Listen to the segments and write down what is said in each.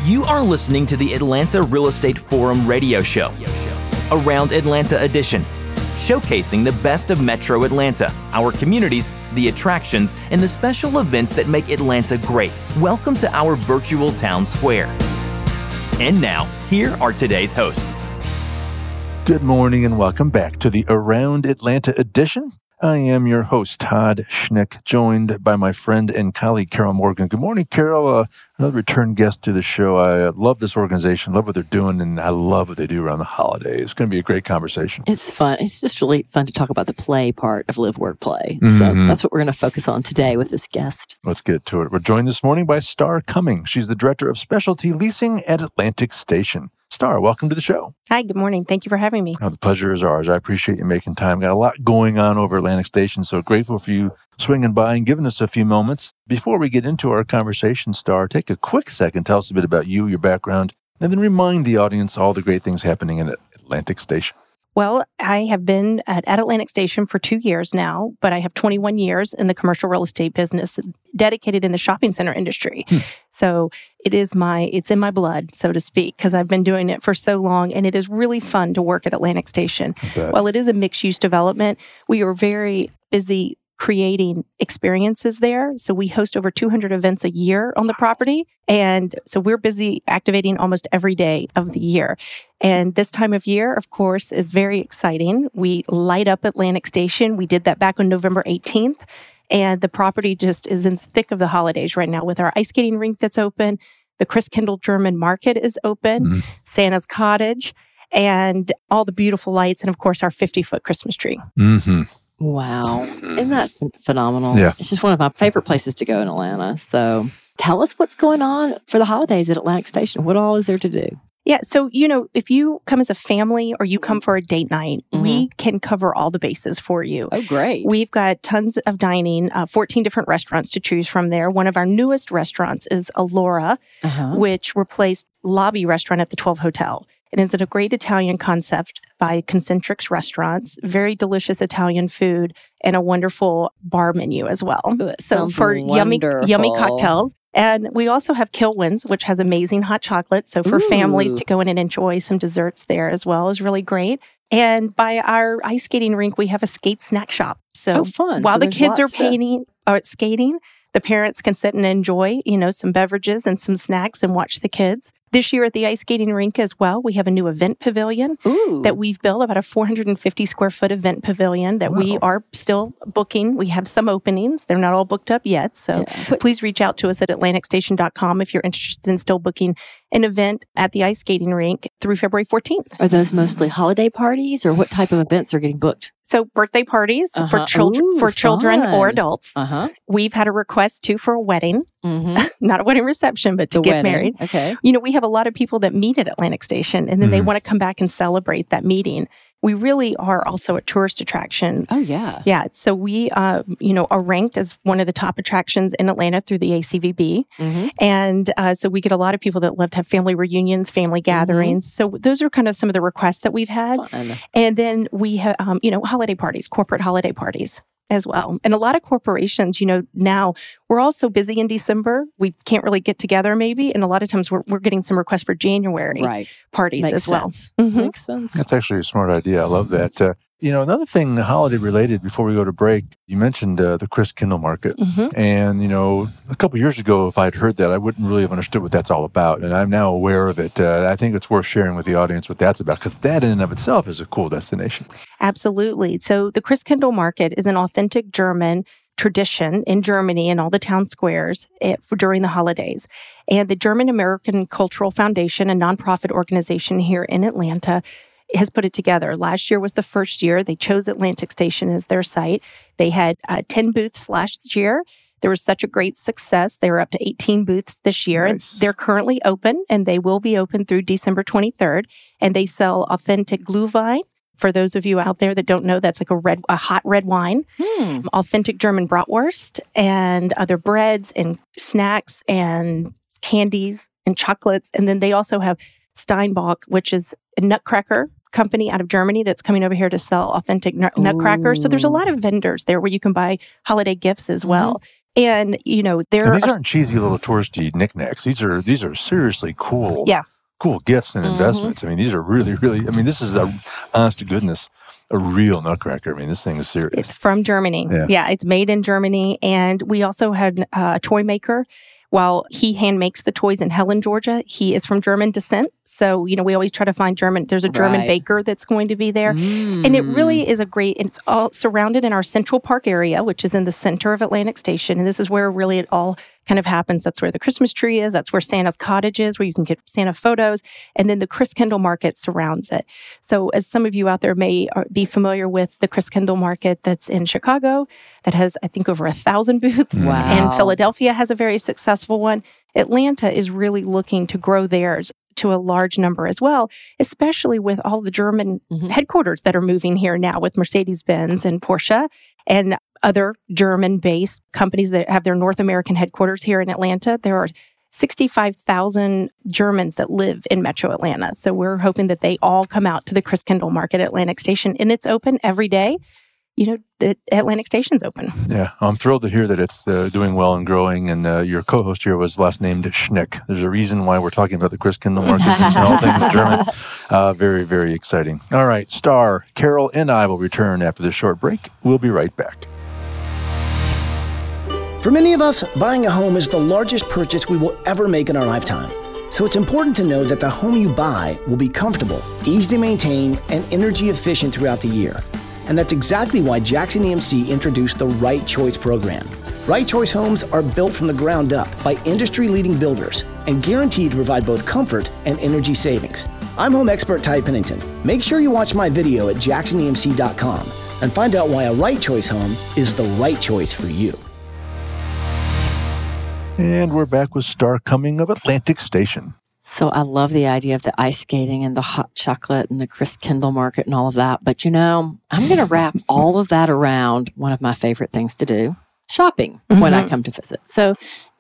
You are listening to the Atlanta Real Estate Forum radio show, Around Atlanta Edition, showcasing the best of Metro Atlanta, our communities, the attractions, and the special events that make Atlanta great. Welcome to our virtual town square. And now, here are today's hosts. Good morning and welcome back to the Around Atlanta Edition. I am your host, Todd Schnick, joined by my friend and colleague, Carol Morgan. Good morning, Carol. Another return guest to the show. I love this organization, love what they're doing, and I love what they do around the holidays. It's going to be a great conversation. It's fun. It's just really fun to talk about the play part of Live, Work, Play. So that's what we're going to focus on today with this guest. Let's get to it. We're joined this morning by Star Cumming. She's the Director of Specialty Leasing at Atlantic Station. Star, welcome to the show. Hi, good morning. Thank you for having me. Oh, the pleasure is ours. I appreciate you making time. Got a lot going on over Atlantic Station, so grateful for you swinging by and giving us a few moments. Before we get into our conversation, Star, take a quick second, tell us a bit about you, your background, and then remind the audience all the great things happening in Atlantic Station. Well, I have been at Atlantic Station for 2 years now, but I have 21 years in the commercial real estate business dedicated in the shopping center industry. So it's in my blood, so to speak, because I've been doing it for so long, and it is really fun to work at Atlantic Station. While it is a mixed-use development, we are very busy creating experiences there. So we host over 200 events a year on the property. And so we're busy activating almost every day of the year. And this time of year, of course, is very exciting. We light up Atlantic Station. We did that back on November 18th. And the property just is in the thick of the holidays right now with our ice skating rink that's open. The Christkindl German Market is open, Santa's Cottage, and all the beautiful lights. And of course, our 50-foot Christmas tree. Wow. Isn't that phenomenal? Yeah. It's just one of my favorite places to go in Atlanta. So tell us what's going on for the holidays at Atlantic Station. What all is there to do? Yeah. So, if you come as a family or you come for a date night, we can cover all the bases for you. Oh, great. We've got tons of dining, 14 different restaurants to choose from there. One of our newest restaurants is Allura, which replaced Lobby Restaurant at the 12 Hotel. And it's a great Italian concept by Concentrix Restaurants, very delicious Italian food, and a wonderful bar menu as well. Ooh, so for yummy cocktails. And we also have Kilwins, which has amazing hot chocolate. So for families to go in and enjoy some desserts there as well is really great. And by our ice skating rink, we have a skate snack shop. So fun. while So the there's kids are lots skating, the parents can sit and enjoy, some beverages and some snacks and watch the kids. This year at the ice skating rink as well, we have a new event pavilion that we've built, about a 450 square foot event pavilion that we are still booking. We have some openings. They're not all booked up yet. So please reach out to us at atlanticstation.com if you're interested in still booking an event at the ice skating rink through February 14th. Are those mostly holiday parties, or what type of events are getting booked? So birthday parties for children or adults. We've had a request too for a wedding, not a wedding reception, but to get married. Okay. We have a lot of people that meet at Atlantic Station, and then they want to come back and celebrate that meeting. We really are also a tourist attraction. Oh, yeah. Yeah. So we, are ranked as one of the top attractions in Atlanta through the ACVB. And so we get a lot of people that love to have family reunions, family gatherings. So those are kind of some of the requests that we've had. Fun. And then we have, holiday parties, corporate holiday parties as well. And a lot of corporations, now we're all so busy in December, we can't really get together maybe. And a lot of times we're getting some requests for January parties Makes as well. Sense. Makes sense. That's actually a smart idea. I love that. Another thing holiday related before we go to break, you mentioned the Christkindl Market. And, a couple years ago, if I'd heard that, I wouldn't really have understood what that's all about. And I'm now aware of it. I think it's worth sharing with the audience what that's about, because that in and of itself is a cool destination. Absolutely. So the Christkindl Market is an authentic German tradition in Germany and all the town squares during the holidays. And the German American Cultural Foundation, a nonprofit organization here in Atlanta, has put it together. Last year was the first year. They chose Atlantic Station as their site. They had 10 booths last year. There was such a great success. They were up to 18 booths this year. Nice. They're currently open, and they will be open through December 23rd. And they sell authentic Glühwein. For those of you out there that don't know, that's like a hot red wine, authentic German bratwurst, and other breads and snacks and candies and chocolates. And then they also have Steinbock, which is a nutcracker company out of Germany that's coming over here to sell authentic nutcrackers. So there's a lot of vendors there where you can buy holiday gifts as well. And, there And these aren't cheesy little touristy knickknacks. These are seriously cool. Yeah. Cool gifts and investments. I mean, these are really, really, this is honest to goodness, a real nutcracker. I mean, this thing is serious. It's from Germany. Yeah, it's made in Germany. And we also had a toy maker. While he hand makes the toys in Helen, Georgia, he is from German descent. So, we always try to find there's a German baker that's going to be there. And it really is it's all surrounded in our Central Park area, which is in the center of Atlantic Station. And this is where really it all kind of happens. That's where the Christmas tree is. That's where Santa's cottage is, where you can get Santa photos. And then the Christkindl Market surrounds it. So as some of you out there may be familiar with the Christkindl Market that's in Chicago, that has, I think, over 1,000 booths. Wow. And Philadelphia has a very successful one. Atlanta is really looking to grow theirs to a large number as well, especially with all the German headquarters that are moving here now with Mercedes-Benz and Porsche and other German-based companies that have their North American headquarters here in Atlanta. There are 65,000 Germans that live in Metro Atlanta. So we're hoping that they all come out to the Christkindl Market at Atlantic Station, and it's open every day. The Atlantic Station's open. Yeah, I'm thrilled to hear that it's doing well and growing. And your co-host here was last named Schnick. There's a reason why we're talking about the Christkindl Market and all things German. Very, very exciting. All right, Star, Carol, and I will return after this short break. We'll be right back. For many of us, buying a home is the largest purchase we will ever make in our lifetime. So it's important to know that the home you buy will be comfortable, easy to maintain, and energy efficient throughout the year. And that's exactly why Jackson EMC introduced the Right Choice program. Right Choice homes are built from the ground up by industry-leading builders and guaranteed to provide both comfort and energy savings. I'm home expert Ty Pennington. Make sure you watch my video at JacksonEMC.com and find out why a Right Choice home is the right choice for you. And we're back with Star Cumming of Atlantic Station. So I love the idea of the ice skating and the hot chocolate and the Christkindl Market and all of that. But, I'm going to wrap all of that around one of my favorite things to do, shopping, when I come to visit. So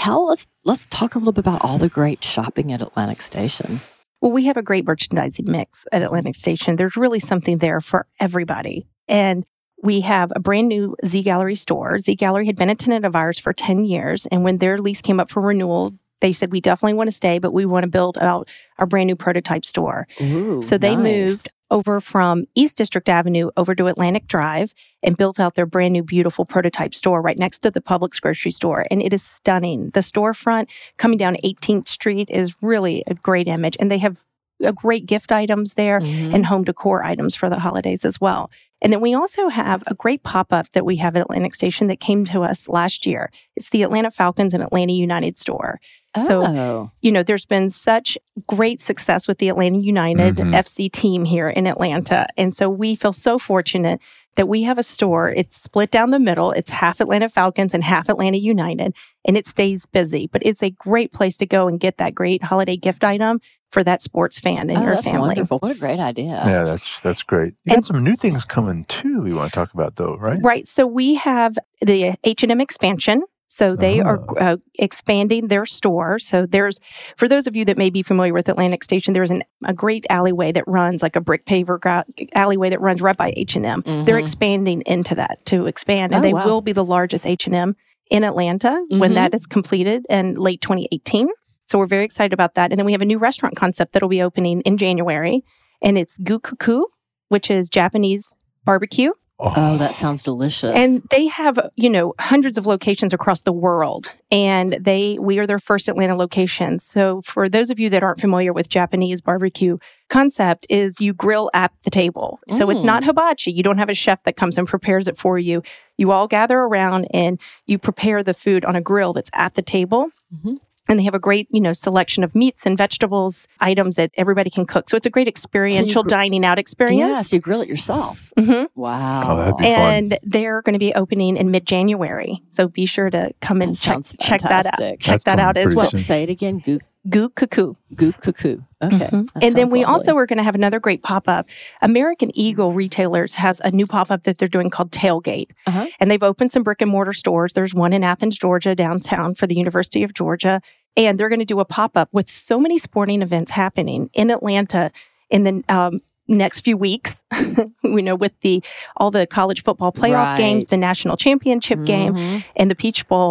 let's talk a little bit about all the great shopping at Atlantic Station. Well, we have a great merchandising mix at Atlantic Station. There's really something there for everybody. And we have a brand new Z Gallery store. Z Gallery had been a tenant of ours for 10 years. And when their lease came up for renewal, they said, we definitely want to stay, but we want to build out our brand new prototype store. Ooh, so they nice. moved over from East District Avenue over to Atlantic Drive and built out their brand new beautiful prototype store right next to the Publix grocery store. And it is stunning. The storefront coming down 18th Street is really a great image. And they have great gift items there and home decor items for the holidays as well. And then we also have a great pop-up that we have at Atlantic Station that came to us last year. It's the Atlanta Falcons and Atlanta United store. So, there's been such great success with the Atlanta United FC team here in Atlanta. And so we feel so fortunate that we have a store. It's split down the middle. It's half Atlanta Falcons and half Atlanta United, and it stays busy. But it's a great place to go and get that great holiday gift item for that sports fan in your that's family. Wonderful. What a great idea. Yeah, that's great. You got some new things coming too we want to talk about though, right? Right. So we have the H&M expansion. So they are expanding their store. So for those of you that may be familiar with Atlantic Station, there's a great alleyway that runs like a brick paver alleyway that runs right by H&M. They're expanding into that to expand. And they will be the largest H&M in Atlanta when that is completed in late 2018. So we're very excited about that. And then we have a new restaurant concept that'll be opening in January. And it's Gukuku, which is Japanese barbecue. Oh, that sounds delicious. And they have, hundreds of locations across the world. And we are their first Atlanta location. So for those of you that aren't familiar with Japanese barbecue concept is you grill at the table. So it's not hibachi. You don't have a chef that comes and prepares it for you. You all gather around and you prepare the food on a grill that's at the table. And they have a great, selection of meats and vegetables, items that everybody can cook. So it's a great experiential dining out experience. Yeah, so you grill it yourself. Wow. Oh, that'd be and fun. They're going to be opening in mid-January. So be sure to come and check that out. Check that out as well. Say it again. Gukuku. Gukuku. Okay. And then we also are going to have another great pop-up. American Eagle Retailers has a new pop-up that they're doing called Tailgate. And they've opened some brick and mortar stores. There's one in Athens, Georgia, downtown for the University of Georgia. And they're going to do a pop-up with so many sporting events happening in Atlanta in the next few weeks. With all the college football playoff games, the national championship game, and the Peach Bowl.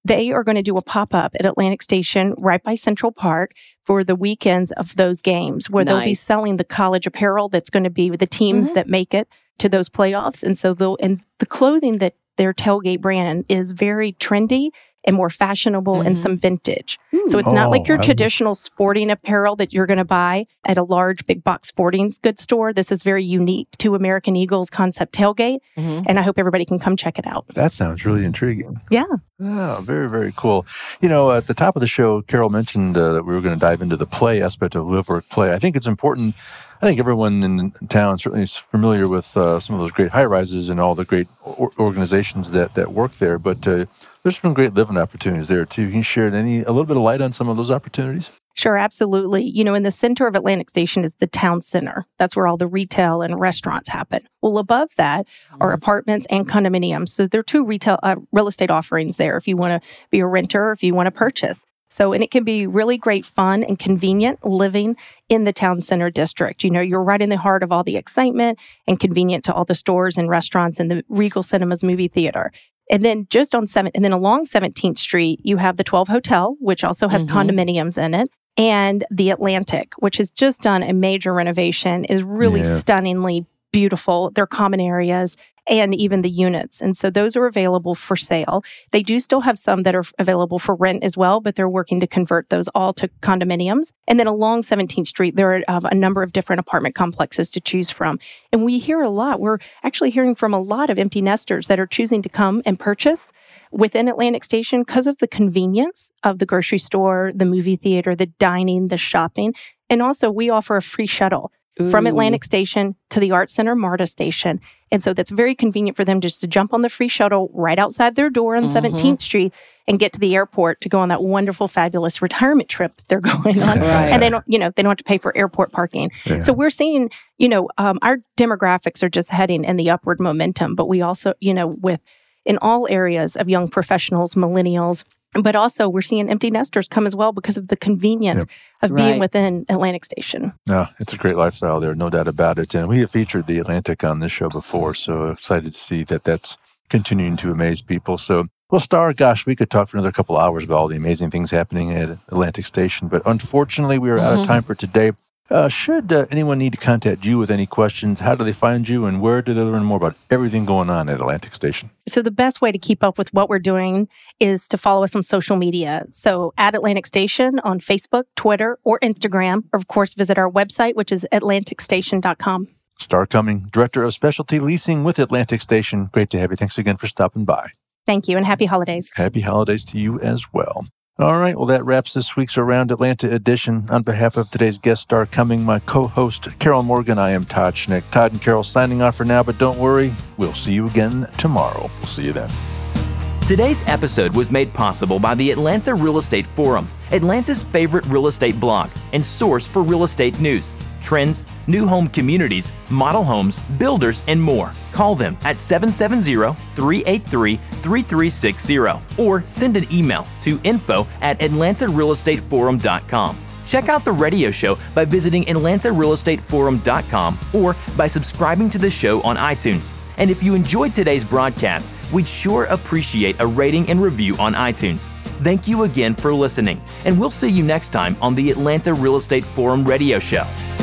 They are going to do a pop-up at Atlantic Station right by Central Park for the weekends of those games, where they'll be selling the college apparel that's going to be with the teams that make it to those playoffs. And so the clothing that their tailgate brand is very trendy and more fashionable and some vintage. So it's not like your traditional sporting apparel that you're going to buy at a large big box sporting goods store. This is very unique to American Eagle's concept tailgate. And I hope everybody can come check it out. That sounds really intriguing. Yeah. Oh, very, very cool. You know, at the top of the show, Carol mentioned that we were going to dive into the play aspect of live, work, play. I think it's important. I think everyone in town certainly is familiar with some of those great high-rises and all the great organizations that work there. But there's some great living opportunities there, too. Can you share a little bit of light on some of those opportunities? Sure, absolutely. You know, in the center of Atlantic Station is the town center. That's where all the retail and restaurants happen. Well, above that are apartments and condominiums. So there are two real estate offerings there if you want to be a renter or if you want to purchase. So, and it can be really great fun and convenient living in the town center district. You know, you're right in the heart of all the excitement and convenient to all the stores and restaurants and the Regal Cinemas movie theater. And then along 17th Street, you have the 12 Hotel, which also has condominiums in it, and the Atlantic, which has just done a major renovation, is really stunningly beautiful. They're common areas and even the units. And so those are available for sale. They do still have some that are available for rent as well, but they're working to convert those all to condominiums. And then along 17th Street, there are a number of different apartment complexes to choose from. And we hear a lot. We're actually hearing from a lot of empty nesters that are choosing to come and purchase within Atlantic Station because of the convenience of the grocery store, the movie theater, the dining, the shopping. And also, we offer a free shuttle from Atlantic Station to the Art Center MARTA station. And so that's very convenient for them just to jump on the free shuttle right outside their door on 17th Street and get to the airport to go on that wonderful, fabulous retirement trip that they're going on. And they don't have to pay for airport parking. So we're seeing, our demographics are just heading in the upward momentum, but we also, in all areas of young professionals, millennials, but also we're seeing empty nesters come as well because of the convenience of being within Atlantic Station. No, it's a great lifestyle there, no doubt about it. And we have featured the Atlantic on this show before, so excited to see that that's continuing to amaze people. So, well, Star, gosh, we could talk for another couple hours about all the amazing things happening at Atlantic Station, but unfortunately we are out of time for today. Should anyone need to contact you with any questions, how do they find you and where do they learn more about everything going on at Atlantic Station? So the best way to keep up with what we're doing is to follow us on social media. So at Atlantic Station on Facebook, Twitter, or Instagram, or of course visit our website, which is atlanticstation.com. Star Cumming, Director of Specialty Leasing with Atlantic Station. Great to have you. Thanks again for stopping by. Thank you, and happy holidays. Happy holidays to you as well. All right, well, that wraps this week's Around Atlanta edition. On behalf of today's guest star Cumming, my co-host Carol Morgan, I am Todd Schnick. Todd and Carol signing off for now, but don't worry, we'll see you again tomorrow. We'll see you then. Today's episode was made possible by the Atlanta Real Estate Forum, Atlanta's favorite real estate blog and source for real estate news, trends, new home communities, model homes, builders, and more. Call them at 770-383-3360 or send an email to info@atlantarealestateforum.com. Check out the radio show by visiting atlantarealestateforum.com or by subscribing to the show on iTunes. And if you enjoyed today's broadcast, we'd sure appreciate a rating and review on iTunes. Thank you again for listening, and we'll see you next time on the Atlanta Real Estate Forum radio show.